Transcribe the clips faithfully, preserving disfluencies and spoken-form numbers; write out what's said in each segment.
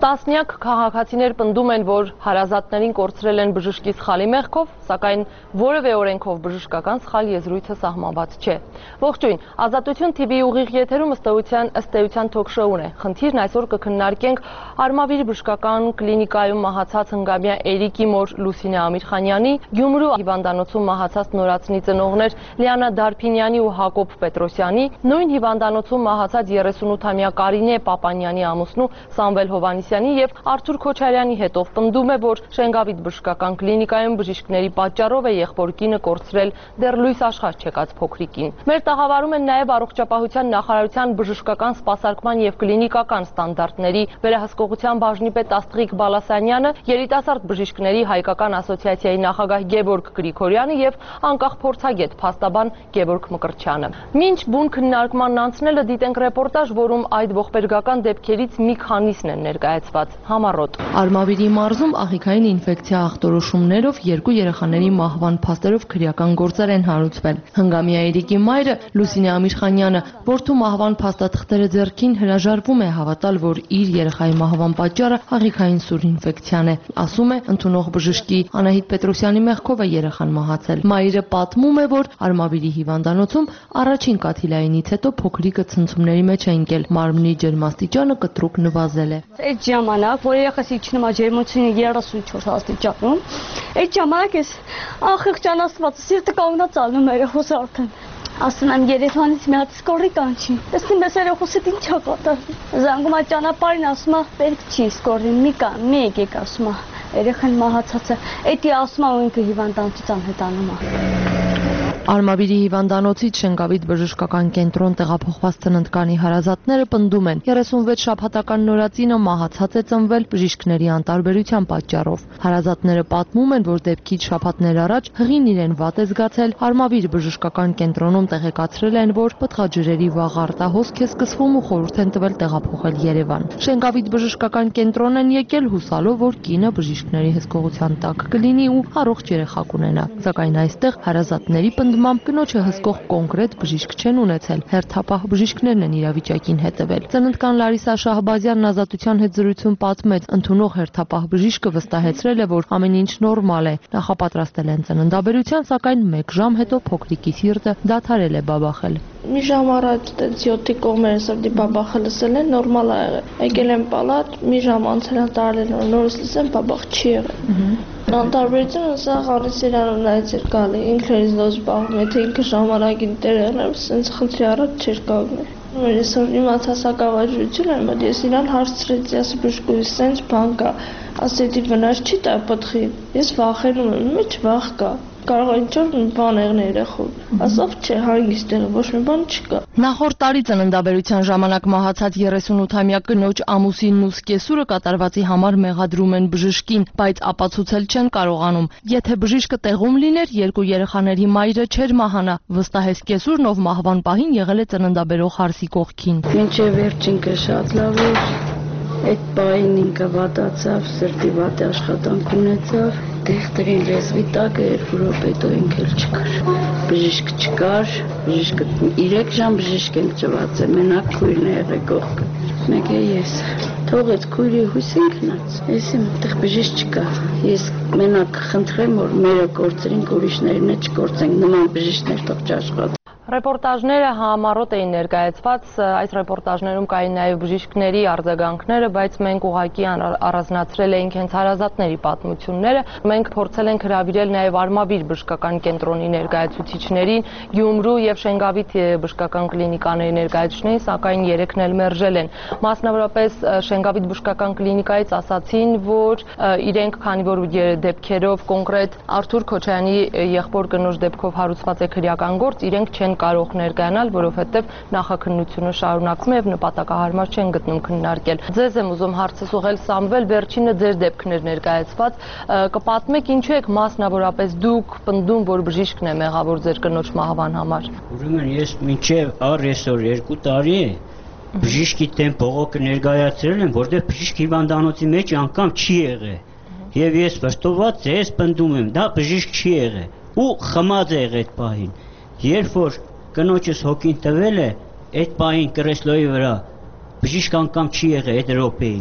Տասնյակ քաղաքացիներ պնդում են, որ հարազատներին կորցրել են բժշկի սխալի մեղքով, սակայն որևէ օրենքով բժշկական սխալ եզրույթը սահմանված չէ։ Ողջույն, Ազատություն թի վի ուղիղ եթերում ըստ էության թոք-շոուն է։ Խնդիրն այսօր կքննարկենք Արմավիր բժշկական կլինիկայում մահացած հնգամյա Էրիկի մոր Լուսինե Ամիրխանյանի, Գյումրու հիվանդանոցում մահացած նորածնի ծնողներ Լիանա Դարփինյանի ու Հակոբ Պետրոսյանի, նույն հիվանդանոցում մահացած երեսունութամյա Կարինե Պապանյանի ամուսնու Սամվել Հովհաննիսյանի և Արթուր Քոչարյանի հետով պնդում է, որ Շենգավիթ բժշկական կլինիկայում բժիշկների պատճառով է եղբոր կինը կորցրել դեռ լույս աշխարհ չեկած փոքրիկին։ Մեր տաղավարում են նաև Առողջապահության նախարարության բժշկական սպասարկման և կլինիկական ստանդարտների վերահսկողության բաժնի պետ Աստղիկ Բալասանյանը, երիտասարդ բժիշկների հայկական ասոցիացիայի նախագահ Գևորգ Գրիգորյանը և անկախ փորձագետ փաստաբան Գևորգ Մկրտչյանը։ Մինչ բուն քննարկմանն անցնելը դիտենք ռեպորտաժ, որում այդ ողբերգական դեպքերից մի քանիսն են ներկայացված համառոտ։ Արմավիրի մարզում աղիքային ինֆեկցիա ախտորոշումներով երկու երեխաների մահվան փաստերով քրեական գործեր են հարուցվել։ Հնգամյա Էրիկի մայրը Լուսինե Ամիրխանյանը, որդու մահվան փաստաթղթերը ձեռքին, հրաժարվում է հավատալ, որ իր երեխայի մահվան պատճառը աղիքային սուր ինֆեկցիան է։ Ասում է, ընդունող բժշկի Անահիտ Պետրոսյանի մեղքով է երեխան մահացել։ Մայրը պատմում է, որ Արմավիրի հիվանդանոցում առաջին կաթիլայինից հետո փոքրիկը ցնցումների մեջ է ընկել, մարմնի ջերմաստիճանը կտրուկ նվազել է։ Այդ ժամանակ, որ երեխասի իջնում է ջերմությունը երեսունչորս աստիճանում, այդ ժամանակ ես ախիղճան Աստված սիրտը կանգնած ալնում է երեխուս արդեն։ Ասում եմ երեխանից մի հատ սկորի կանչի։ Տեսնում ես երեխուսդ ինչ է կատարվում։ Զանգում է ճանապարհին, ասում է պետք չի սկորին, մի կա, մի եկեք, ասում է երեխան մահացած է։ Էդի ասում է ու ինքը հիվանդանոցից անհետանում է։ Արմավիրի հիվանդանոցից Շենգավիթ բժշկական կենտրոն տեղափոխված ծննդկանի հարազատները պնդում են, երեսունվեց շաբաթական նորածինը մահացած է ծնվել բժիշկների անտարբերության պատճառով։ Հարազատները պատմում են, որ դեպքից շաբաթներ առաջ հղին իրեն վատ է զգացել, Արմավիր բժշկական կենտրոնում տեղեկացրել են, որ պտղաջրերի վաղ արտահոսք է սկսվում ու խորհուրդ են տվել տեղափոխել Երևան։ Շենգավիթ բժշկական կենտրոն են եկել հուսալով, որ կինը բժիշկների հսկողության տակ կլինի ու առողջ երեխա կունենա։ Սակայն այստեղ հարազատների պնդմամբ կնոջը հսկող կոնկրետ բժիշկ չեն ունեցել, հերթապահ բժիշկներն են իրավիճակին հետևել։ Ծննդկան Լարիսա Շահբազյանն Ազատության հետ զրույցում պատմեց, ընդունող հերթապահ բժիշկը վստահեցրել է, որ ամեն ինչ նորմալ է, նախապատրաստել են ծննդաբերության, սակայն մեկ ժամ հետո փոքրիկի սիրտը դադարել է բաբախել։ Մի ժամ առաջ յոթի կողմերը սրտի բաբախը լսել են, նորմալ ա եղել։ Եկել են պալատ, մի ժամ անցել են տարել են, նորից լսեն բաբախ չի եղել։ Անտարբերությունը սա խառից իրանում նայց էր գալի, ինքը ինձ դոզ բաղում, եթե ինքը ժամանակին տեր եղներ, սենց խնդրի առաջ չէր կանգնել։ Ես որ իմացա սակավաջություն եմ, բայց ես իրան հարցրեցի, ասի բժշկուհի, սենց բան կա, ասեցի վնաս չի տա պտղին, ես վախենում եմ, մեջ վախ կա։ Կարող է ինչ-որ մի բան եղներ երեխուն, ասավ չէ, հանգիստ եղել, ոչ մի բան չկա։ Նախորդ տարի ծննդաբերության ժամանակ մահացած երեսունութամյա կնոջ ամուսինն ու սկեսուրը կատարվածի համար մեղադրում են բժշկին, բայց ապացուցել չեն կարողանում։ Եթե բժիշկը տեղում լիներ, երկու երեխաների մայրը չէր մահանա, վստահ է սկեսուրն, ով մահվան պահին եղել է ծննդաբերող հարսի կողքին։ Մինչև վերջինքը շատ լավ էր, այդ պահին ինքը վատացավ, սրտի վատ աշխատանք ունեցավ, դեղտրին լեզվի տակը երկու րոպե ինքը չկար, բժիշկ չկար, բժիշկը երեք ժամ բժիշկ եմ ծված, մենակ քույրն է եղել կողքը, մեկ է ես, թողեց քույրի հույսին գնաց, ես իմ այդտեղ բժիշկ չկա, ես մենակ խնդրեմ, որ մերը կորցրինք, ուրիշներին չկորցենք, նման բժիշկներ թող չաշխատեն։ Ռեպորտաժները համառոտ էին ներկայացված, այս ռեպորտաժներում կային նաև բժիշկների արձագանքները, բայց մենք ուղղակի առանձնացրել էինք հենց հարազատների պատմությունները։ Մենք փորձել ենք հրավիրել նաև Արմավիր բժշկական կենտրոնի ներկայացուցիչներին, Գյումրու և Շենգավիթ բժշկական կլինիկաների ներկայացուցիչներին, սակայն երեքն էլ մերժել են։ Մասնավորապես Շենգավիթ բժշկական կլինիկայից ասացին, որ իրենք, քանի որ դեպքերով կոնկրետ Արթուր Քոչարյանի եղբոր կնոջ դեպքով հարուցված է քրեական գործ, իրենք չեն կարող ներկայանալ, որովհետև նախաքննությունը շարունակվում է եւ նպատակահարմար չեն գտնում քննարկել։ Ձեզ եմ ուզում հարցս ուղղել, Սամվել, վերջինը ձեր դեպքն էր ներկայացված, կպատմեք ինչու եք մասնավորապես դուք պնդում, որ բժիշկն է մեղավոր ձեր կնոջ մահվան համար։ Ուրեմն ես մինչև առ այսօր երկու տարի է բժիշկի դեմ բողոքը ներկայացրել եմ, որտեղ բժիշկ հիվանդանոցի մեջ անգամ չի եղել։ Եվ ես վստահված ես պնդում եմ, դա բժիշկ չի եղել ու խմած է եղել այդ պահին։ Երբ որ կնոջս հոգին տվել է, այդ պահին կրեսլոյի վրա բժիշկ անգամ չի եղել այդ րոպեին։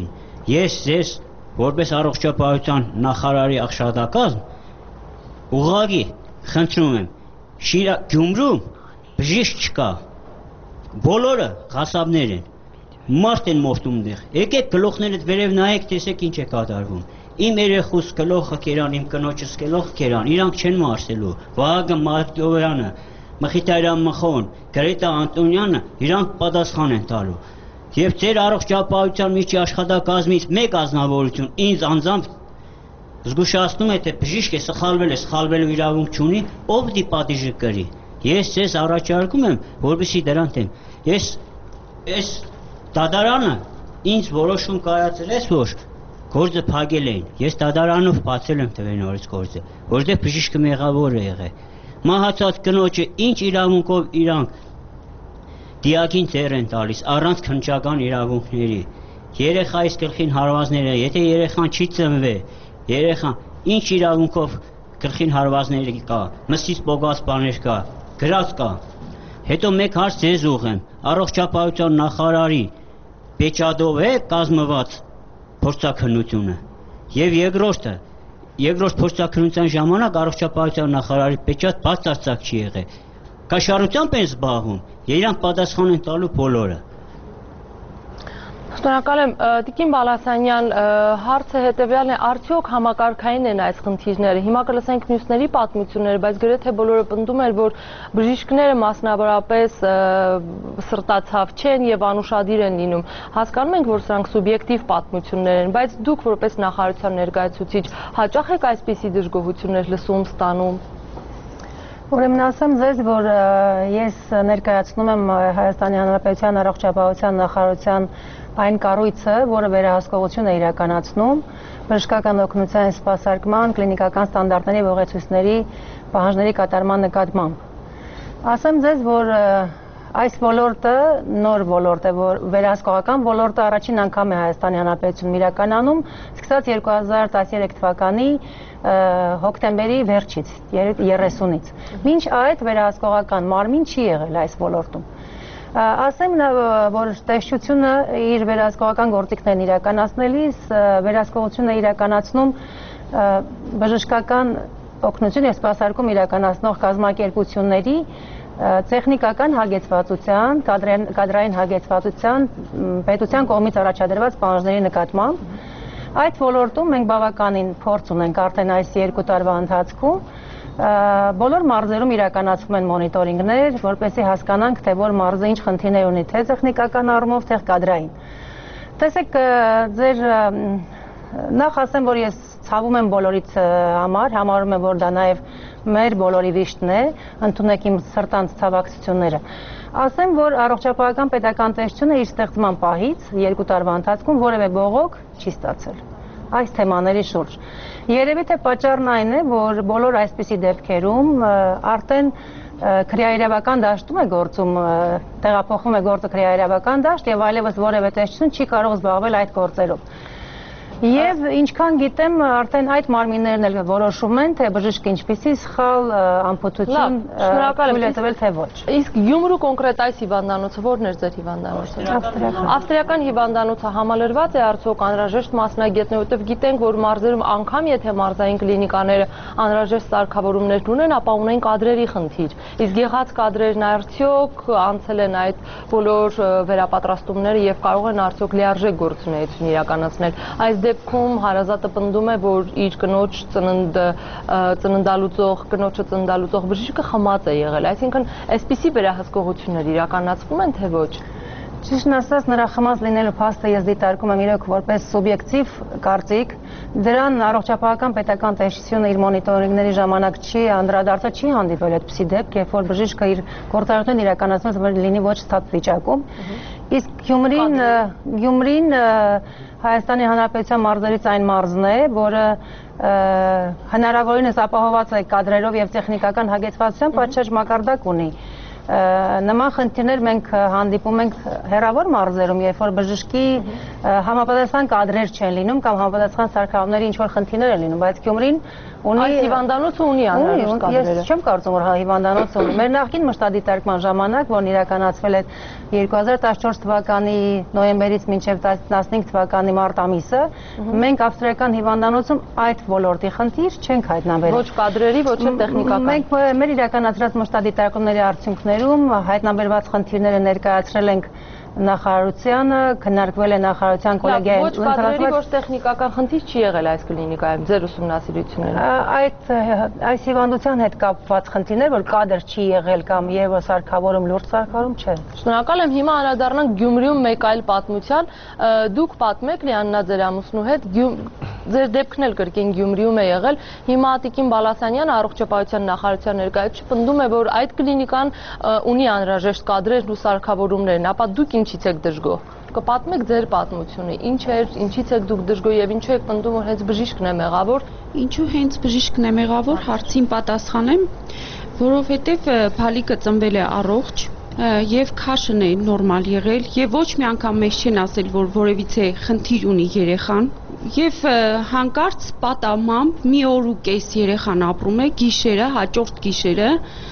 Ես ձեզ որպես առողջապահության նախարարի աշխատակազմ ուղղակի խնդրում եմ, Շիրա Գյումրում բժիշկ չկա, բոլորը ղասաբներ են, մարդ են մորթում դեղ, եկեք գլուխներդ վերև նայեք, տեսեք ինչ է կատարվում, իմ երեխուս գլուխը կերան, իմ կնոջս գլուխը կերան, իրանք չեն մարսելու, Վահագն Մարտիրոսյանը, Մխիթարյան Մխոն, Գրետա Անտոնյանը, իրանք պատասխան են տալու, եւ ձեր առողջապահության միջաշխատակազմից մեկ ազնվորություն ինձ անձամբ զգուշացնում է, թե բժիշկը սխալվել է, սխալվելու իրավունք չունի, ով դի պատիժը կրի։ Ես ձեզ առաջարկում եմ, որպեսզի դրան դեմ։ Ես այս դատարանը ինձ որոշում կայացրեց, որ գործը փակել էին։ Ես դատարանով բացել եմ տվել նորից գործը, որովհետև բժիշկը մեղավոր է եղել։ Մահացած կնոջը ինչ իրավունքով իրանք դիակին ձեռ են տալիս առանց քննչական իրավունքների։ Երեխայիս գլխին հարվածները, եթե երեխան չի ծնվել, երեխան ինչ իրավունքով գլխին հարվածներ կա, մսից պոկած բաներ կա, գրած կա։ Հետո մեկ հարց ձեզ ուղղեմ, առողջապահության նախարարի պեչատով է կազմված փորձաքննությունը։ Եվ երկրորդը, երկրորդ փորձաքննության ժամանակ առողջապահության նախարարի պեչատ բացարձակ չի եղել։ Կաշառությամբ են զբաղվում, իրանք պատասխան են տալու բոլորը։ Շնորհակալ եմ, Տիկին Բալասանյան, հարցը հետևյալն է, արդյոք համակարգային են այս խնդիրները։ Հիմա կլսենք մյուսների պատմությունները, բայց գրեթե բոլորը պնդում են, որ բժիշկները մասնավորապես սրտացավ չեն եւ անուշադիր են լինում։ Հասկանում ենք, որ սրանք սուբյեկտիվ պատմություններ են, բայց դուք որպես նախարարության ներկայացուցիչ հաճախ եք այսպիսի դժգոհություններ լսում, ստանում։ Ուրեմն ասեմ ձեզ, որ ես ներկայացնում եմ Հայաստանի Հանրապետության առողջապահության նախարարության այն կառույցը, որը վերահսկողություն է իրականացնում բժշկական օգնության սպասարկման, կլինիկական ստանդարտների եւ ուղեցույցների պահանջների կատարման նկատմամբ։ Ասեմ ձեզ, որ այս ոլորտը նոր ոլորտ է, որ վերահսկողական ոլորտը առաջին անգամ է Հայաստանի Հանրապետությունում իրականանում, սկսած երկու հազար տասներեք թվականի հոկտեմբերի վերջից, երեսունից։ Մինչ այդ վերահսկողական մարմին չի եղել այս ոլորտում։ Ասեմ, որ տեսչությունը իր վերահսկողական գործիքներն իրականացնելիս վերահսկողությունը իրականացնում բժշկական օգնություն եւ սպասարկում իրականացնող կազմակերպությունների տեխնիկական հագեցվածության, կադրային հագեցվածության, պետության կողմից առաջադրված պահանջների նկատմամբ։ Այդ ոլորտում մենք բավականին փորձ ունենք արդեն այս երկու տարվա ընթացքում։ Բոլոր մարզերում իրականացվում են մոնիտորինգներ, որպեսզի հասկանանք, թե որ մարզը ինչ խնդիրներ ունի, թե տեխնիկական առումով, թե կադրային։ Տեսեք, ձեր նախ ասեմ, որ ես ցավում եմ բոլորից համար, համարում եմ, որ դա նաև մեր բոլորի վիշտն է, ընդունեք իմ սրտանց ցավակցությունները։ Ասեմ, որ առողջապահական պետական տեսչությունը իր ստեղծման պահից երկու տարվա ընթացքում որևէ բողոք չի ստացել այս թեմաների շուրջ։ Երևի թե պատճառն այն է, որ բոլոր այսպիսի դեպքերում արդեն քրեաիրավական դաշտում է գործում, տեղափոխվում է գործը քրեաիրավական դաշտ եւ այլևս որևէ տեսչություն չի կարող զբաղվել այդ գործերով։ Եվ ինչքան գիտեմ, արդեն այդ մարմիններն էլ որոշում են, թե բժիշկը ինչպիսի սխալ ամփոփություն թույլ է տվել, թե ոչ։ Իսկ Գյումրու կոնկրետ այս հիվանդանոցը ո՞րն էր ձեր հիվանդանոցը։ Ավստրիական հիվանդանոցը համալրված է արդյոք անհրաժեշտ մասնագետներ, որտեղ գիտենք, որ մարզերում անգամ եթե մարզային կլինիկաները անհրաժեշտ սարքավորումներ ունեն, ապա ունեն կադրերի խնդիր։ Իսկ եղած կադրերն արդյոք անցել են այդ բոլոր վերապատրաստումները եւ կարող են արդյոք լիարժեք գործունեություն իրականացնել։ Այս դեպքում հարազատը պնդում է, որ իր կնոջ ծննդալուծող, կնոջը ծննդալուծող բժիշկը խմած է եղել, այսինքն այսպիսի վերահսկողություններ իրականացվում են, թե ոչ։ Ճիշտն ասած, նրա խմած լինելու փաստը ես դիտարկում եմ իրոք որպես սուբյեկտիվ կարծիք։ Դրան առողջապահական պետական տեսչությունը իր մոնիտորինգների ժամանակ չի անդրադարձել, չի հանդիպել այդպիսի դեպք, երբ որ բժիշկը իր գործառույթն իրականացնած լինի ոչ ստաց վիճակում։ Իսկ Գյումրին, Գյումրին Հայաստանի Հանրապետության մարզերից այն մարզն է, որը հնարավորինս ապահոված է կադրերով եւ տեխնիկական հագեցվածությամբ, պատշաճ մակարդակ ունի։ նման խնդիրներ մենք հանդիպում ենք հեռավոր մարզերում, երբ որ բժշկի համապատասխան կադրեր չեն լինում կամ համապատասխան սարքավորումների ինչ-որ խնդիրներ են լինում, բայց Գյումրին ունի Այս հիվանդանոցը ունի անհրաժեշտ կադրերը։ Ես չեմ կարծում, որ հիվանդանոցը ունի։ Մեր նախկին մշտադիտարկման ժամանակ, որն իրականացվել է երկու հազար տասնչորս թվականի նոյեմբերից մինչև տասնհինգ թվականի մարտ ամիսը, մենք ավստրիական հիվանդանոցում այդ ոլորտի խնդիր չենք հայտնաբերել։ Ոչ կադրերի, ոչ էլ տեխնիկական։ Մենք մեր իրականացրած մշտադիտարկումների արդյունքներում հայտնաբերված խնդիրները ներկայացրել ենք նախարարությանը, քննարկվել է նախարարության կոլեգիայում։ Ոչ կադրերի, ոչ տեխնիկական խնդիր չի եղել այս կլինիկայում, ձեր ուսումնասիրություններում։ Այդ այս հիվանդության հետ կապված խնդիրներ, որ կադր չի եղել կամ եւ սարքավորում, լուրջ սարքավորում չէ։ Շնորհակալ եմ, հիմա անդրադառնանք Գյումրիում մեկ այլ պատմության։ Դուք պատմեք Լիաննա ձեր ամուսնու հետ, ձեր դեպքն էլ կրկին Գյումրիում է եղել։ Հիմա Տիկին Բալասանյանը առողջապահության նախարարության ներկայացուցիչ պնդում է, որ այդ կլինիկան ունի անհրաժեշտ կադրերն ու սարքավորումներն, ապա դուք ինչից եք դժգոհ։ Կպատմեք ձեր պատմությունը, ինչ էր, ինչից եք դուք դժգոհ եւ ինչու եք պնդում, որ հենց բժիշկն է մեղավոր։ Ինչու հենց բժիշկն է մեղավոր, հարցին պատասխանեմ, որովհետեւ Փալիկը ծնվել է առողջ եւ քաշն է նորմալ եղել եւ ոչ մի անգամ մեզ չեն ասել, որ որևիցե խնդիր ունի երեխան եւ հանկարծ պատամամբ մի օր ու կես երեխան ապրում է, գիշերը, հաջորդ գիշերը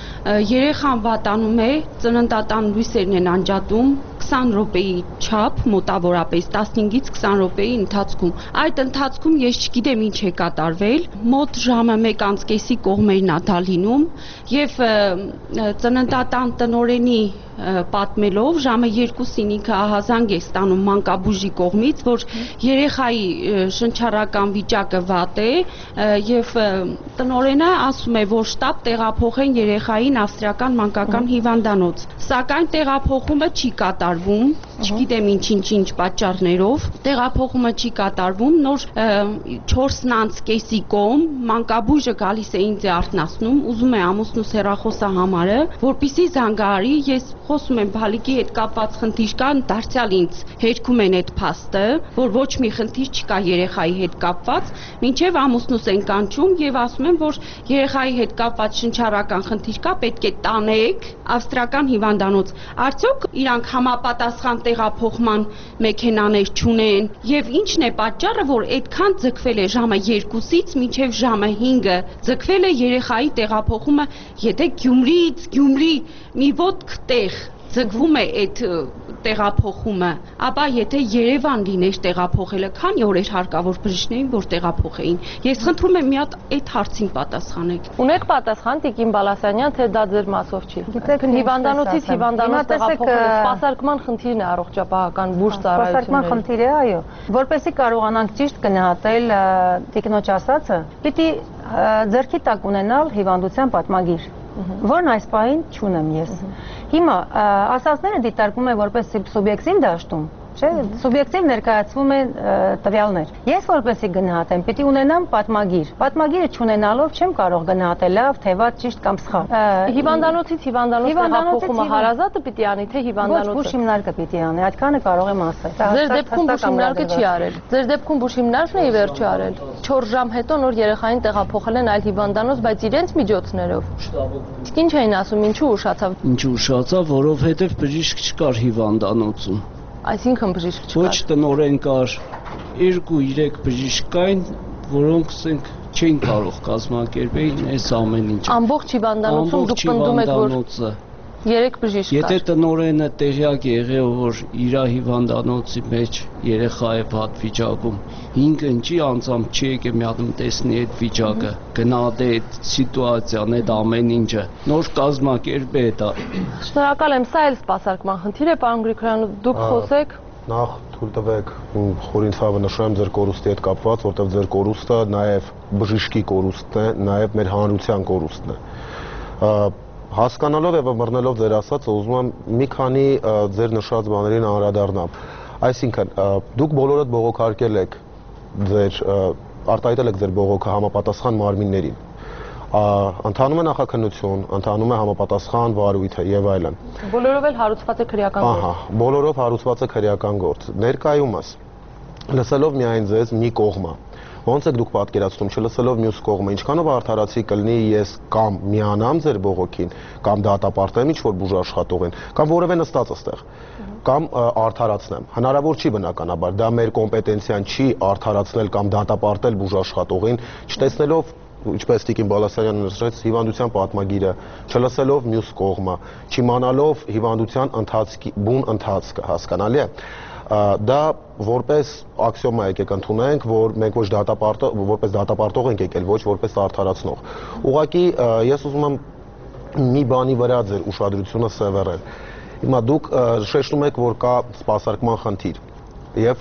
երեխան վատանում է, ծննդատան լույսերն են անջատում, քսան րոպեի չափ, մոտավորապես տասնհինգից քսան րոպեի ընթացքում։ Այդ ընթացքում ես չգիտեմ ինչ է կատարվել, մոտ ժամը մեկ անց կեսի կողմերն է դա լինում եւ ծննդատան տնօրենի պատմելով ժամը երկուսին ինքը ահազանգ է ստանում մանկաբույժի կողմից, որ երեխայի շնչառական վիճակը վատ է եւ տնօրենը ասում է, որ շտապ տեղափոխեն երեխային ավստրիական մանկական հիվանդանոց։ Սակայն տեղափոխումը չի կատարվում, չգիտեմ ինչ-ինչ-ինչ պատճառներով, տեղափոխումը չի կատարվում, նոր չորսն անց կեսի կողմ մանկաբույժը գալիս է ինձ է արթնացնում, ուզում է ամուսնուս հեռախոսը համարը, որպեսզի զանգահարի, ես խոսում եմ Փալիկի հետ կապված խնդիր կա, դարձյալ ինձ հերքում են այդ փաստը, որ ոչ մի խնդիր չկա երեխայի հետ կապված, մինչև ամուսնուս են կանչում եւ ասում են, որ երեխայի հետ կապված շնչառական խնդիր կա, պետք է տանեք ավստրիական հիվանդանոց։ Արդյոք իրանք համապատասխան տեղափոխման մեքենաներ չունեն եւ ինչն է պատճառը, որ այդքան ձգվել է ժամը երկուսից մինչեւ ժամը հինգը ձգվել է երեխայի տեղափոխումը, եթե Գյումրիից Գյումրի մի ոտք տեղ ձգվում է այդ տեղափոխումը, ապա եթե Երևան լիներ տեղափոխելը, քանի օր էր հարկավոր բժիշկներին, որ տեղափոխեին։ Ես խնդրում եմ մի հատ այդ հարցին պատասխանեք։ Ունեք պատասխան Տիկին Բալասանյան, թե դա ձեր մասով չի։ Գիտեք, հիվանդանոցից հիվանդանոց տեղափոխելը սպասարկման խնդիրն է առողջապահական բուժ ծառայությունների։ Սպասարկման խնդիր է, այո։ Որպեսզի կարողանանք ճիշտ գնահատել տիկնոջ ասածը, պիտի ձեռքի տակ ունենալ հիվանդության պատմագիր, որն այս պահին չունեմ ես։ Հիմա ասածները դիտարկվում է որպես սուբյեկտիվ դաշտում, չէ՞, սուբյեկտիվ ներկայացվում են տվյալներ։ Ես որպեսզի գնահատեմ, պիտի ունենամ պատմագիր։ Պատմագիրը չունենալով չեմ կարող գնահատել լավ, թե վատ, ճիշտ կամ սխալ։ Հիվանդանոցից հիվանդանոց տեղափոխումը հարազատը պիտի անի, թե հիվանդանոցը։ Ոչ, բուժիմնարկը պիտի անի, այդքանը կարող եմ ասել։ Ձեր դեպքում բուժիմնարկը չի արել։ Ձեր դեպքում բուժիմնարկն է ի վերջո արել։ չորս ժամ հետո նոր երեխային տեղափոխել են այլ հիվանդանոց, բայց իրենց միջոցներով։ Իսկ ինչ էին ասում, ինչու ուշացավ։ Ինչու ուշացավ, որովհետև բժիշկ չկար հիվանդանոցում։ Այսինքն բժիշկ չկար։ Ոչ տնօրեն կար, երկու-երեք բժիշկ կային, որոնք ասենք չէին կարող կազմակերպել այս ամեն ինչը։ Ամբողջ հիվանդանոցում դուք պնդում եք, որ երեք բժիշկ կար։ Եթե տնօրենը տեղյակ է եղել, որ իր հիվանդանոցի մեջ երեխա է վատ վիճակում, ինքը ինչի անձամբ չի եկել մի հատ տեսնի այդ վիճակը, գնահատի այդ սիտուացիան, այդ ամեն ինչը, նոր կազմակերպի դա։ Շնորհակալ եմ, սա էլ սպասարկման խնդիր է, պարոն Գրիգորյան, դուք խոսեք։ Նախ թույլ տվեք խորին ցավը նշեմ ձեր կորուստի հետ կապված, որտեղ ձեր կորուստը նաև բժշկի կորուստն է, նաև մեր հանրության կորուստն է։ Հասկանալով եւ մռնելով ձեր ասածը, ուզում եմ մի քանի ձեր նշած բաներին անդրադառնամ։ Այսինքն, դուք բոլորդ բողոքարկել եք ձեր արտահայտել եք ձեր բողոքը համապատասխան մարմիններին։ Ընթանում է նախաքննություն, ընթանում է համապատասխան վարույթը եւ այլն։ Բոլորով էլ հարուցված է քրեական գործ։ Ահա, բոլորով հարուցված է քրեական գործ։ Ներկայումս լսելով միայն ձեզ մի կողմը, Ոնց եք դուք պատկերացնում, չլսելով մյուս կողմը, ինչքանով արդարացի կլինի ես կամ միանամ ձեր բողոքին, կամ դատապարտեմ ինչ-որ բուժաշխատողին, կամ որևէ նստած այստեղ, կամ արդարացնեմ։ Հնարավոր չի բնականաբար, դա մեր կոմպետենցիան չի արդարացնել կամ դատապարտել բուժաշխատողին, չտեսնելով ինչպես Տիկին Բալասարյանը նշեց, հիվանդության պատմագիրը, չլսելով մյուս կողմը, չիմանալով հիվանդության ընթացքի բուն ընթացքը, հասկանալի է։ Դա որպես աքսիոմա եկեք ընդունենք, որ մենք ոչ դատապարտող, որպես դատապարտող ենք եկել, ոչ որպես արդարացնող։ Ուղղակի ես ուզում եմ մի բանի վրա ձեր ուշադրությունը սևեռել։ Հիմա դուք շեշտում եք, որ կա սպասարկման խնդիր եւ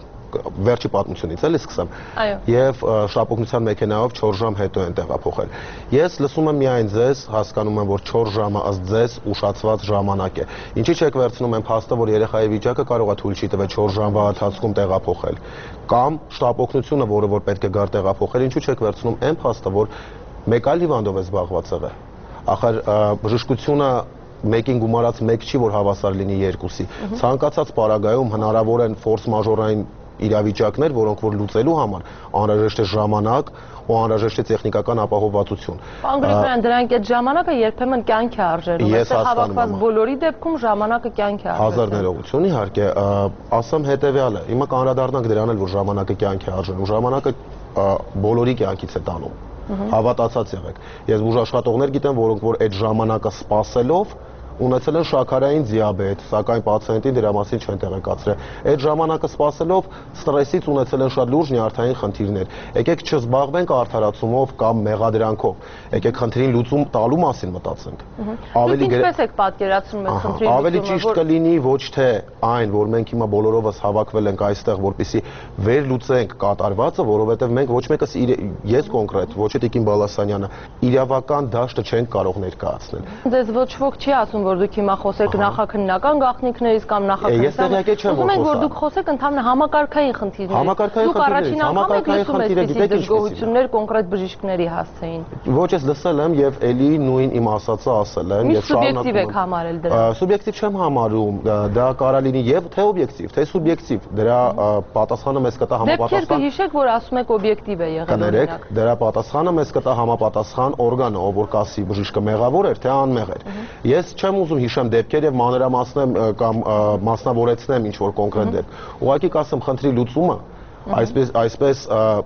վերջի պատմությունից էլի սկսեմ։ Եվ շապօգնության մեքենայով չորս ժամ հետո են տեղափոխել։ Ես լսում եմ միայն ձեզ, հասկանում եմ, որ չորս ժամը ըստ ձեզ ուշացված ժամանակ է։ Ինչի՞ չեք վերցնում այն փաստը, որ երեխայի վիճակը կարող է թույլ չի տվել չորս ժամվա ընթացքում տեղափոխել, կամ շտապօգնությունը, որը որ պետք է գար տեղափոխել, ինչու՞ չեք վերցնում այն փաստը, որ մեկ այլ հիվանդով է զբաղված եղել։ Ախր բժշկությունը մեկին գումարած մեկ չի, որ հավասար լինի երկուսի։ Ցանկացած պարագայում հնարավոր են ֆորս մաժորային իրավիճակներ, որոնք որ լուծելու համար անհրաժեշտ է ժամանակ ու անհրաժեշտ է տեխնիկական ապահովվածություն։ Պարոն Գրիգորյան, դրանք այդ ժամանակը երբեմն կյանք է արժերում, այստեղ հավաքված բոլորի դեպքում ժամանակը կյանք է արժերում։ Հազար ներողություն, իհարկե, ասեմ հետևյալը, հիմա կանդրադառնանք դրան էլ, որ ժամանակը կյանք է արժերում, ժամանակը բոլորի կյանքից է տանում։ Հավատացած եղեք։ Ես բուժաշխատողներ գիտեմ, որոնք որ այդ ժամանակը սպասելով ունեցել են շաքարային դիաբետ, սակայն պացիենտին դրա մասին չեն տեղեկացրել։ Այդ ժամանակը սպասելով ստրեսից ունեցել են շատ լուրջ նյարդային խնդիրներ։ Եկեք չզբաղվենք արդարացումով կամ մեղադրանքով։ Եկեք խնդրին լուծում տալու մասին մտածենք։ Ավելի ինչպես եք պատկերացնում եք խնդրի լուծումը։ Ավելի ճիշտ կլինի ոչ թե այն, որ մենք հիմա բոլորովս հավաքվել ենք այստեղ, որպեսզի վերլուծենք կատարվածը, որովհետև մենք ոչ մեկս ես կոնկրետ, ոչ թե Տիկին Բալասանյանը, իրավական դաշտը չենք կարող ներկայացնել։ Ձեզ ոչ ոք չի ասում, որ դուք հիմա խոսեք նախաքննական գաղտնիքներից կամ նախաքննության։ Ուզում ենք, որ դուք խոսեք ընդհանուր համակարգային խնդիրներից։ Դուք առաջին անգամ եք լսում այսպիսի դժգոհություններ կոնկրետ բժիշկների հասցեին։ Ոչ, ես լսել եմ եւ էլի նույն իմ ասածը ասել եմ եւ շարունակում եք համարել դրան։ Սուբյեկտիվ չեմ համարում, դա կարա լինի եւ թե օբյեկտիվ, թե սուբյեկտիվ։ Դրա պատասխանը մեզ կտա համապատասխան։ Դեպքեր կհիշեք, որ ասում եք օբյեկտիվ է եղել օրինակ։ Դրա պատասխանը մեզ կտա համապատասխան օրգանը, ով որ կասի բժիշկը մեղավոր էր, թե անմեղ էր։ Ես չեմ ուզում հիշեմ դեպքեր եւ մանրամասնեմ կամ մասնավորեցնեմ ինչ որ կոնկրետ դեպք։ Ուղղակի կասեմ խնդրի լուծումը այսպես այսպես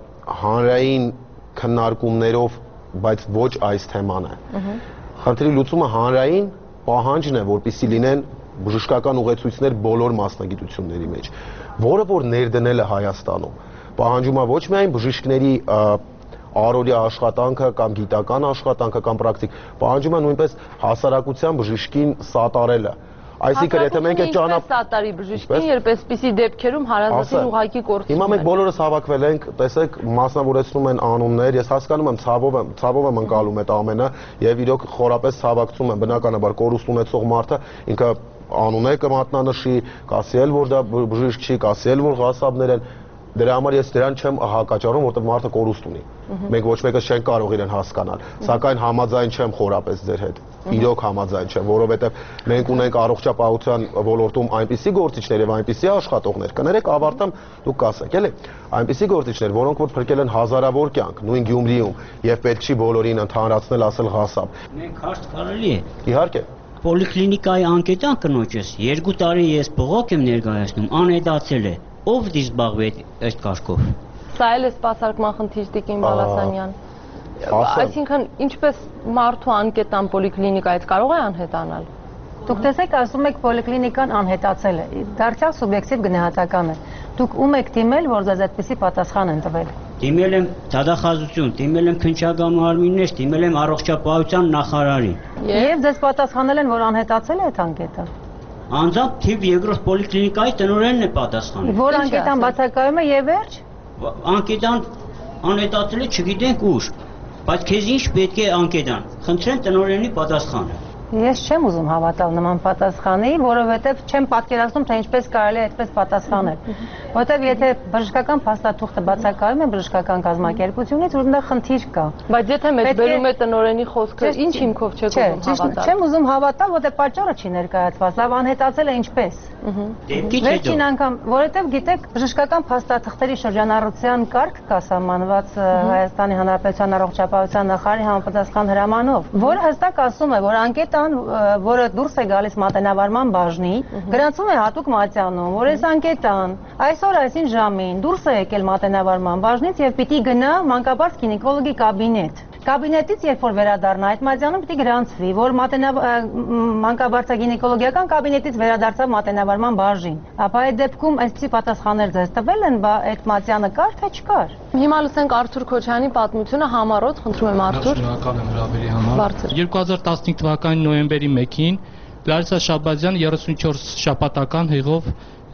հանրային քննարկումներով, բայց ոչ այս թեման է։ Խնդրի լուծումը հանրային պահանջն է, որպեսզի լինեն բժշկական ուղեցույցներ բոլոր մասնագիտությունների մեջ, որը որ ներդնել է Հայաստանում։ Պահանջում է ոչ միայն բժիշկների առօրյա աշխատանքը կամ գիտական աշխատանքը կամ պրակտիկ, պահանջում է նույնպես հասարակության բժիշկին սատարելը։ Այսինքն, եթե մենք այդ ճանապարհ սատարի բժիշկին, երբ այսպիսի դեպքերում հարազատին ուղղակի կորցնում են։ Հիմա մենք բոլորս հավաքվել ենք, տեսեք, մասնավորեցնում են անուններ, ես հասկանում եմ, ցավով եմ, ցավով եմ ընկալում այդ ամենը եւ իրոք խորապես ցավակցում եմ, բնականաբար կորուստ ունեցող մարդը ինքը անունը կմատնանշի, կասի էլ որ դա բժիշկ չի, կասի էլ որ ղասաբներ են։ Դրա համար ես դրան չեմ հակաճառում, որտեղ մարդը կորուստ ունի։ Մենք ոչ մեկս չենք կարող իրեն հասկանալ, սակայն համաձայն չեմ խորապես ձեր հետ։ Իրոք համաձայն չեմ, որովհետև մենք ունենք առողջապահության ոլորտում այնպիսի գործիչներ եւ այնպիսի աշխատողներ, կներեք ավարտամ դուք կասեք, էլի, այնպիսի գործիչներ, որոնք որ փրկել են հազարավոր կյանք, նույն Գյումրիում, եւ պետք չի բոլորին ընդհանրացնել ասել ղասաբ։ Մենք հարց կարելի է։ Իհարկե։ Պոլիկլինիկայի անկետան կնոջս երկու տարի ես բողոք եմ ներկայացնում, անհետացել է։ Ով դի զբաղվի այդ կարգով։ Սա էլ է սպասարկման խնդիր, Տիկին Բալասանյան։ Այսինքն, ինչպես մարդու անկետան պոլիկլինիկայից կարող է անհետանալ։ Դուք տեսեք, ասում եք պոլիկլինիկան անհետացել է։ Դարձյալ սուբյեկտիվ գնահատական է։ Դուք ում եք դիմել, որ ձեզ այդպիսի պատասխան են տվել։ Դիմել եմ դատախազություն, դիմել եմ քննչական մարմիններ, դիմել եմ առողջապահության նախարարին։ Եվ ձեզ պատասխանել են, որ անհետացել է այդ անկետը։ Անձամբ թիվ երկրորդ պոլիկլինիկայի տնօրենն է պատասխանել։ Որ անկետան բացակայում է եւ վերջ։ Անկետան անհետացել է չգիտենք ուր, բայց քեզ ինչ պետք է անկետան։ Խնդրեն տնօրենի պատասխանը։ Ես չեմ ուզում հավատալ նման պատասխանի, որովհետև չեմ պատկերացնում, թե ինչպես կարելի է այդպես պատասխանել։ Որովհետև եթե բժշկական փաստաթուղթը բացակայում է բժշկական կազմակերպությունից, որտեղ խնդիր կա։ Բայց եթե մեզ բերում է տնօրենի խոսքը, ինչ հիմքով չեք ուզում հավատալ։ Չեմ ուզում հավատալ, որովհետև պատճառը չի ներկայացված, լավ անհետացել է ինչպես։ Վերջին անգամ, որովհետև գիտեք, բժշկական փաստաթղթերի շրջանառության կարգ կա սահմանված Հայաստանի Հանրապետության առողջապահության նախարարի համապատասխան հրամանով, որը հստակ ասում է, որ անկետան, որը դուրս է գալիս մատենավարման բաժնի, գրանցում է հատուկ մատյանում, որ այս անկետան այսօր այսին ժամին դուրս է եկել մատենավարման բաժնից եւ պիտի գնա մանկաբարձ գինեկոլոգի կաբինետ։ Կաբինետից երբ որ վերադառնա այդ մատյանում պիտի գրանցվի, որ մանկաբարձագինեկոլոգիական կաբինետից վերադարձավ մատենավարման բաժին։ Ապա այդ դեպքում այսպիսի պատասխաններ ձեզ տվել են, բա այդ մատյանը կար թե չկար։ Հիմա լսենք Արթուր Քոչյանի պատմությունը համառոտ, խնդրում եմ Արթուր։ Շնորհակալ եմ հրավերի համար։ Բարձր։ երկու հազար տասնհինգ թվականի նոյեմբերի մեկին Լարիսա Շաբազյանը երեսունչորս շաբաթական հեղով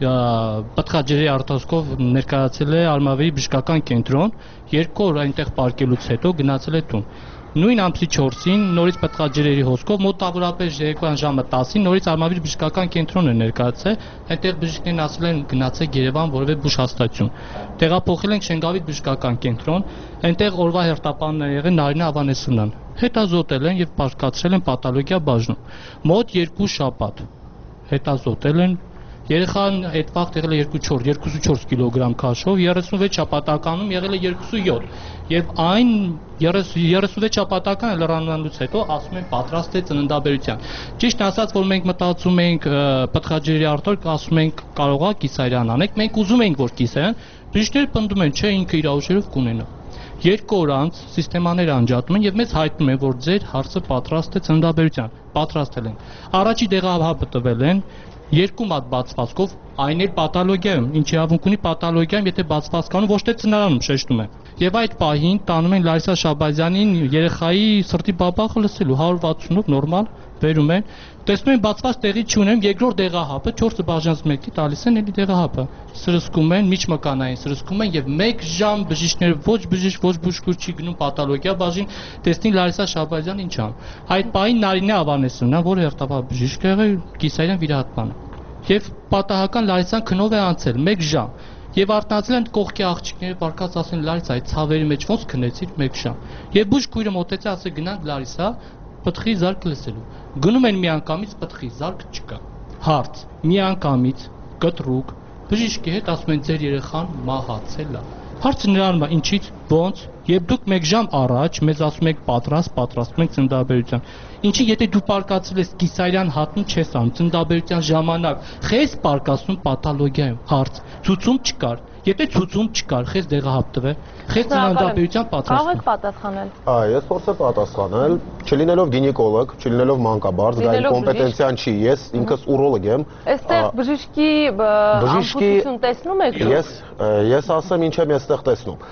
պտղաջրի արտասկով ներկայացել է Արմավիրի բժշկական կենտրոն, երկու օր այնտեղ պարկելուց հետո գնացել է տուն։ Նույն ամսի չորսին նորից պտղաջրերի հոսքով մոտավորապես երեկոյան ժամը տասին նորից Արմավիր բժշկական կենտրոն է ներկայացել, այնտեղ բժիշկներն ասել են գնացեք Երևան որևէ բուժհաստատություն։ Տեղափոխել ենք Շենգավիթ բժշկական կենտրոն, այնտեղ օրվա հերթապանն է եղել Նարինե Ավանեսյանն։ Հետազոտել են եւ պարկացրել են պաթոլոգիա բաժնում։ Մոտ երկու շաբաթ հետազոտել են Երեխան այդ վաղ եղել է երկուսունչորս կիլոգրամ քաշով, երեսունվեց շաբաթականում եղել է երկուսունյոթ եւ այն երեսունվեց շաբաթական լրանալուց հետո ասում են պատրաստ է ծննդաբերության։ Ճիշտ ասած, որ մենք մտածում ենք պտղաջրերի արտորք, ասում ենք կարող է կիսարյան անենք, մենք ուզում ենք որ կիսարյան, բժիշկները պնդում են, չէ ինքը իր ուժերով կունենա։ Երկու օր անց սիստեմաները անջատում են եւ մեզ հայտնում են, որ ձեր հարցը պատրաստ է ծննդաբերության։ Պատրաստել են։ Առաջի դեղահաբը տվել են երկու մատ բացվածքով, այն էլ պաթոլոգիայում, ինչ իրավունք ունի պաթոլոգիայում, եթե բացվածքանում ոչ թե ծնարանում շեշտում են։ Եվ այդ պահին տանում են Լարիսա Շաբազյանին երեխայի սրտի բաբախը լսելու հարյուր վաթսունով նորմալ վերում են, տեսնում են բացված տեղի չունեն, երկրորդ դեղահապը չորսը բաժանց մեկի տալիս են էլի դեղահապը։ Սրսկում են, միջմկանային սրսկում են եւ մեկ ժամ բժիշկները ոչ բժիշկ, ոչ բուժքուր չի գնում պաթոլոգիա բաժին, տեսնին Լարիսա Շաբազյան ինչ ան։ Այդ պահին Նարինե Ավանեսյանն, որը հերթապահ բժիշկ է եղել, կիսարյան վիրահատման։ Եվ պատահական Լարիսան քնով է անցել մեկ ժամ։ Եվ արտնացել են կողքի աղջիկները բարկած ասեն Լարիսա, այդ ցավերի մեջ ոնց քնեցիր մեկ ժամ։ Եվ բուժքույրը մոտեցել ասել գնանք Լարիսա պտղի զարկ լսելու։ Գնում են միանգամից պտղի զարկ չկա։ Հարց՝ միանգամից կտրուկ բժիշկի հետ ասում են ձեր երեխան մահացել է։ Հարցը նրան է ինչից, ոնց, եւ դուք մեկ ժամ առաջ մեզ ասում եք պատրաստ, պատրաստում ենք ծննդաբերության։ Ինչի եթե դու պարկացել ես կիսարյան հատում չես անում ծննդաբերության ժամանակ, խես պարկացնում պաթոլոգիայում։ Հարց՝ ցուցում չկար։ Եթե ցուցում չկար, խես դեղահապ տվե, խես ծննդաբերության պատրաստ։ Կարող եք պատասխանել։ Այ, ես փորձեմ պատասխանել, չլինելով գինեկոլոգ, չլինելով մանկաբարձ, դա իմ կոմպետենցիան չի, ես ինքս ուրոլոգ եմ։ Այստեղ բժշկի ամբողջություն տեսնում եք։ Ես ես ասեմ ինչ եմ այստեղ տեսնում։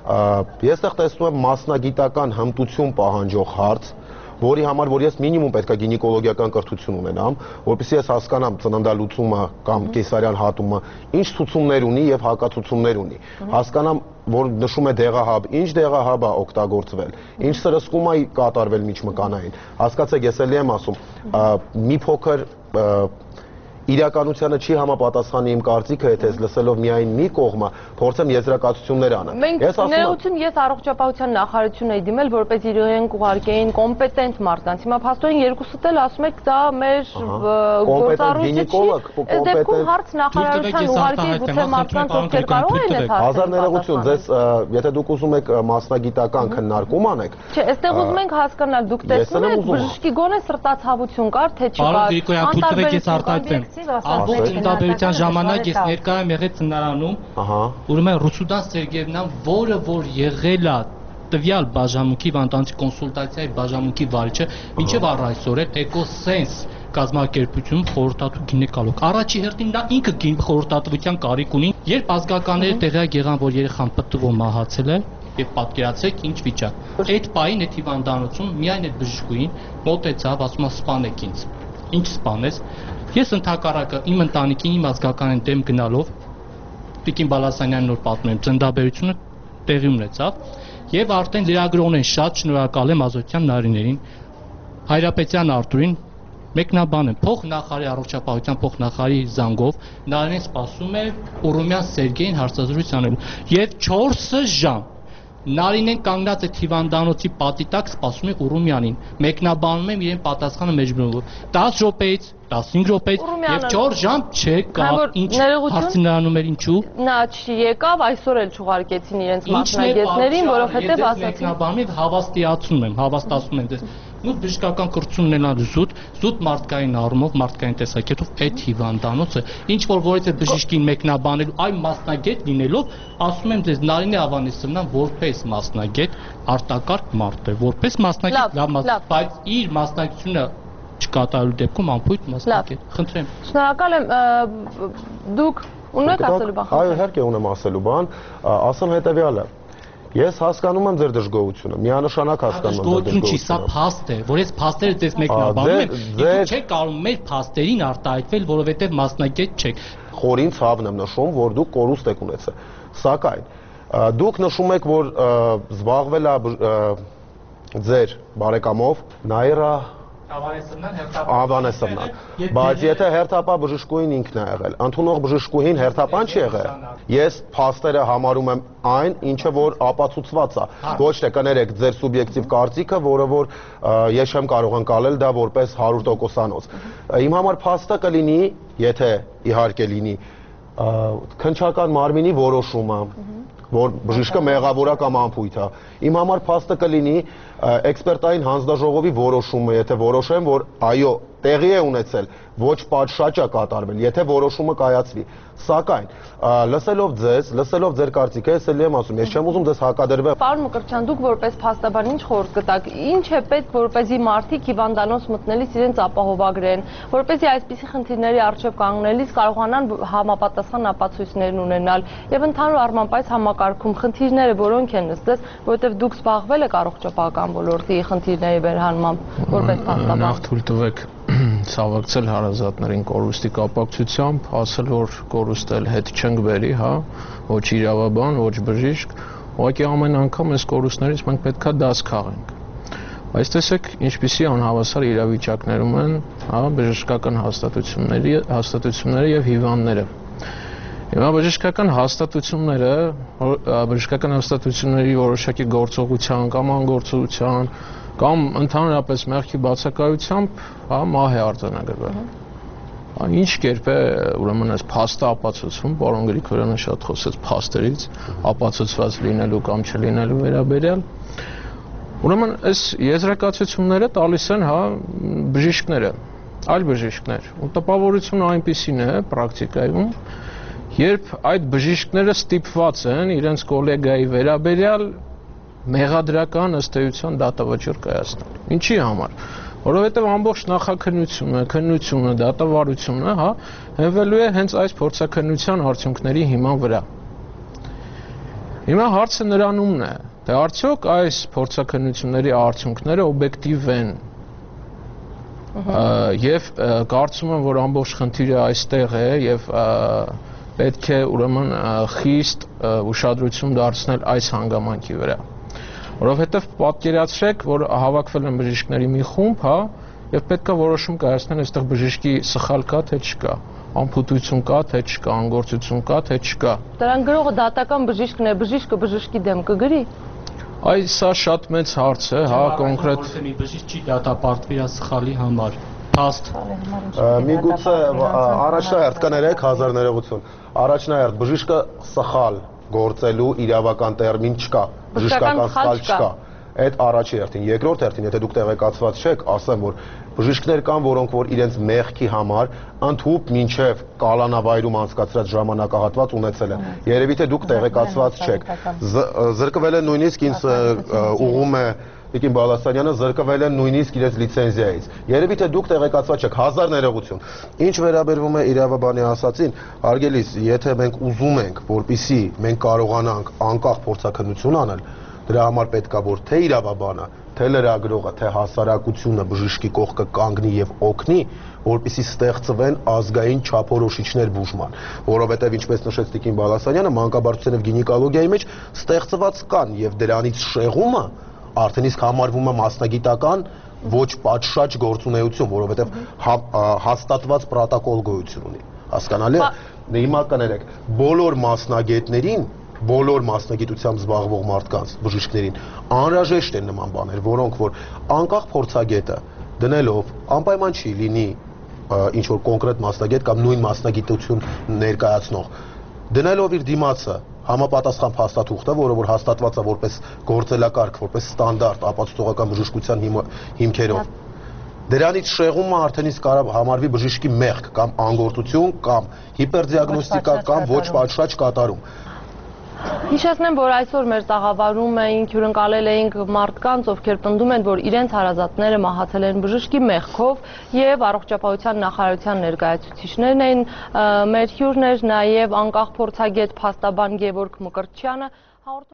Ես այստեղ տեսնում եմ մասնագիտական հմտություն պահանջող հարց, որի համար որ ես մինիմում պետք է գինեկոլոգիական կրթություն ունենամ, որպեսզի ես հասկանամ ծննդալուծումը կամ կեսարյան հատումը ինչ ցուցումներ ունի եւ հակացուցումներ ունի, հասկանամ որ նշում է դեղահաբ, ինչ դեղահաբ է օգտագործվել, ինչ սրսկում է կատարվել միջմկանային։ Հասկացեք, ես էլի եմ ասում, մի փոքր իրականությանը չի համապատասխանի իմ կարծիքը, եթե ես լսելով միայն մի կողմը փորձեմ եզրակացություններ անեմ։ Մենք ներողություն, ես առողջապահության նախարարություն էի դիմել, որպես իրենք ուղարկեին կոմպետենտ մարդկանց։ Հիմա փաստորեն երկուսդ էլ ասում եք դա մեր գործառույթը չի։ Այս դեպքում հարց նախարարության ուղարկեի գուցե մարդկանց, ովքեր կարող են այդ հարցը։ Հազար ներողություն, ձեզ եթե դուք ուզում եք մասնագիտական քննարկում անեք։ Չէ, այստեղ ուզում ենք հասկանալ, դուք տեսնում եք բժշկի գոնե սրտացավություն կար, թե չկար։ Ամբողջ ծննդաբերության ժամանակ ես ներկայ եմ եղել ծնարանում, ուրեմն Ռուսուդան Սերգեևնան, որը որ եղել է տվյալ բաժանմունքի վանտանցի կոնսուլտացիայի բաժանմունքի վարիչը, մինչև առ այսօր է Էկոսենս կազմակերպությունում խորհրդատու գինեկոլոգ։ Առաջի հերթին նա ինքը խորհրդատվության կարիք ունի, երբ ազգականները տեղյակ եղան, որ երեխան պտտվով մահացել է, եւ պատկերացրեք ինչ վիճակ։ Այդ պահին այդ հիվանդանոցում միայն այդ բժշկուհին մոտեցավ, ասում է սպանեք ինձ։ Ինչ սպանես։ Ես ընդհակառակը իմ ընտանիքին, իմ ազգականին դեմ գնալով Տիկին Բալասանյանն նոր պատմում եմ, ծննդաբերությունը տեղի ունեցավ եւ արդեն լրագրողներին շատ շնորհակալ եմ Ազոթյան Նարիներին, Հայրապետյան Արտուրին, մեկնաբանը փոխնախարարի առողջապահության փոխնախարարի զանգով Նարինեն սպասում է Ուրումյան Սերգեյին հարցազրույց անելու եւ չորս ժամ Նարինեն կանգնած է Թիվանդանոցի պատի տակ սպասում է Ուրումյանին մեկնաբանում եմ իրեն պատասխանը մեջբերում դաս րոպեից տասնհինգ րոպեից եւ չորս ժամ չեկա ինչ հարցին նրանում էր ինչու նա չեկավ այսօր էլ չուղարկեցին իրենց մասնագետներին որովհետեւ ասացին մեկնաբանիվ հավաստիացնում եմ հավաստացնում եմ դες ու բժշկական կրթությունն ունենալ զուտ զուտ մարդկային առումով մարդկային տեսակետով այդ հիվանդանոցը ինչ որ որից է բժշկին մեկնաբանելու այ մասնագետ լինելով ասում եմ դες Նարինե Ավանեսովնան որպես մասնագետ արտակարգ մարդ է որպես մասնագետ լավ բայց իր մասնագիտությունը չկատարելու դեպքում անփույթ մասնագետ խնդրեմ շնորհակալ եմ դուք ունեք ասելու բան այո իհարկե ունեմ ասելու բան ասեմ հետեւյալը Ես հասկանում եմ ձեր դժգոհությունը, միանշանակ հասկանում եմ ձեր դժգոհությունը։ Սա փաստ է, որ այս փաստերը ձեզ մեկնաբանում եմ, դուք չեք կարող մեր փաստերին արտահայտվել, որովհետև մասնագետ չեք։ Խորին ցավն եմ նշում, որ դուք կորուստ եք ունեցել։ Սակայն դուք նշում եք, որ զբաղվել է ձեր բարեկամով Նաիրա Ավանեսովնան, բայց եթե հերթապահ բժշկուհին ինքն է եղել, ընդունող բժշկուհին հերթապահ չի եղել, ես փաստերը համարում եմ այն, ինչը որ ապացուցված է, ոչ թե կներեք ձեր սուբյեկտիվ կարծիքը, որը որ ես չեմ կարող ընկալել դա որպես հարյուր տոկոսանոց։ Իմ համար փաստը կլինի, եթե իհարկե լինի, քննչական մարմինի որոշումը, որ բժիշկը մեղավոր է կամ անփույթ է։ Իմ համար փաստը կլինի էքսպերտային հանձնաժողովի որոշումը, եթե որոշեմ, որ այո, տեղի է ունեցել, ոչ պատշաճ է կատարվել, եթե որոշումը կայացվի։ Սակայն, լսելով ձեզ, լսելով ձեր կարծիքը, ես էլ եմ ասում, ես չեմ ուզում ձեզ հակադրվել։ Պարոն Մկրտչյան, դուք որպես փաստաբան ինչ խորհուրդ կտաք, ինչ է պետք, որպեսզի մարդիկ հիվանդանոց մտնելիս իրենց ապահովագրեն, որպեսզի այսպիսի խնդիրների առջև կանգնելիս կարողանան համապատասխան ապացույցներ ունենալ եւ ընդհանուր առմամբ այս համակարգում խնդիրները որոնք են ըստ, որովհետեւ դուք զբաղվել եք առողջապահական ոլորտի խնդիրների վերհանմամբ որպես փաստաբան։ Նախ թույլ տվեք ցավակցել հարազատներին կորուստի կապակցությամբ, ասել որ կորուստել հետ չենք բերի, հա, ոչ իրավաբան, ոչ բժիշկ, ուղղակի ամեն անգամ այս կորուստներից մենք պետքա դաս քաղենք։ Բայց տեսեք, ինչպիսի անհավասար իրավիճակներում են, հա, բժշկական հաստատությունների, հաստատությունները եւ հիվանդները։ Հիմա բժշկական հաստատությունները, բժշկական հաստատությունների որոշակի գործողության կամ անգործողության կամ ընդհանրապես մեղքի բացակայությամբ, հա, մահ է արձանագրվել։ Ինչ կերպ է ուրեմն այս փաստը ապացուցվում, պարոն Գրիգորյանը շատ խոսեց փաստերից, ապացուցված լինելու կամ չլինելու վերաբերյալ։ Ուրեմն այս եզրակացությունները տալիս են, հա, բժիշկները, այլ բժիշկներ։ Ու տպավորությունը այնպիսին է պրակտիկայում, երբ այդ բժիշկները ստիպված են իրենց գոլեգայի վերաբերյալ մեղադրական ըստ էության դատավճիռ կայացնել։ Ինչի համար։ Որովհետև ամբողջ նախաքննությունը, քննությունը, դատավարությունը, հա, հենվելու է հենց այս փորձաքննության արդյունքների հիման վրա։ Հիմա հարցը նրանումն է, թե արդյոք այս փորձաքննությունների արդյունքները օբյեկտիվ են։ Եվ կարծում եմ, որ ամբողջ խնդիրը այստեղ է եւ պետք է ուրեմն խիստ ուշադրություն դարձնել այս հանգամանքի վրա։ Որովհետև պատկերացրեք, որ հավաքվել են բժիշկների մի խումբ, հա, եւ պետքա որոշում կայացնել այստեղ բժիշկի սխալ կա թե չկա, անփութություն կա թե չկա, անգործություն կա թե չկա։ Դրան գրողը դատական բժիշկն է, բժիշկը բժշկի դեմ կգրի։ Այ սա շատ մեծ հարց է, հա, կոնկրետ։ Մի բժիշկ չի դատապարտվի իր սխալի համար։ Փաստ։ Միգուցե առաջնահերթ կներեք հազար ներողություն։ Առաջնահերթ բժիշկը սխալ գործելու իրավական տերմին չկա, բժշկական սխալ չկա։ Այդ առաջի հերթին, երկրորդ հերթին, եթե դուք տեղեկացված չեք, ասեմ, որ բժիշկներ կան, որոնք որ իրենց մեղքի համար ընդհուպ մինչև կալանավայրում անցկացրած ժամանակահատված ունեցել են։ Երևի թե դուք տեղեկացված չեք։ Զրկվել են նույնիսկ ինձ ուղում է Տիկին Բալասանյանը զրկվել են նույնիսկ իրենց լիցենզիայից։ Երևի թե դուք տեղեկացված չեք, հազար ներողություն։ Ինչ վերաբերվում է իրավաբանի ասացին, հարգելիս, եթե մենք ուզում ենք, որպիսի մենք կարողանանք անկախ փորձաքննություն անել, դրա համար պետք է որ թե իրավաբանը, թե լրագրողը, թե հասարակությունը բժշկի կողքը կանգնի եւ օգնի, որպիսի ստեղծվեն ազգային չափորոշիչներ բուժման, որովհետեւ ինչպես նշեց Տիկին Բալասանյանը, մանկաբարձության եւ գինեկոլոգիայի մեջ ստեղծված կան եւ դրանից շեղումը արդեն իսկ համարվում է մասնագիտական ոչ պատշաճ գործունեություն, որովհետև հաստատված պրոտոկոլ գոյություն ունի։ Հասկանալի է։ Հիմա կներեք, բոլոր մասնագետներին, բոլոր մասնագիտությամբ զբաղվող մարդկանց, բժիշկներին անհրաժեշտ են նման բաներ, որոնք որ անկախ փորձագետը դնելով անպայման չի լինի ինչ որ կոնկրետ մասնագետ կամ նույն մասնագիտություն ներկայացնող, դնելով իր դիմացը համապատասխան փաստաթուղթը, որը որ հաստատված է որպես գործելակարգ, որպես ստանդարտ ապացուցողական բժշկության հիմքերով, դրանից շեղումը արդեն իսկ կարող համարվի բժշկի մեղք կամ անգործություն կամ հիպերդիագնոստիկա կամ ոչ պատշաճ կատարում։ Հիշեցնեմ, որ այսօր մեր տաղավարում էինք, հյուրընկալել էինք մարդկանց, ովքեր պնդում են, որ իրենց հարազատները մահացել են բժշկի մեղքով, եւ առողջապահության նախարարության ներկայացուցիչներն էին մեր հյուրներ, նաեւ անկախ փորձագետ փաստաբան Գևորգ Մկրտչյանը։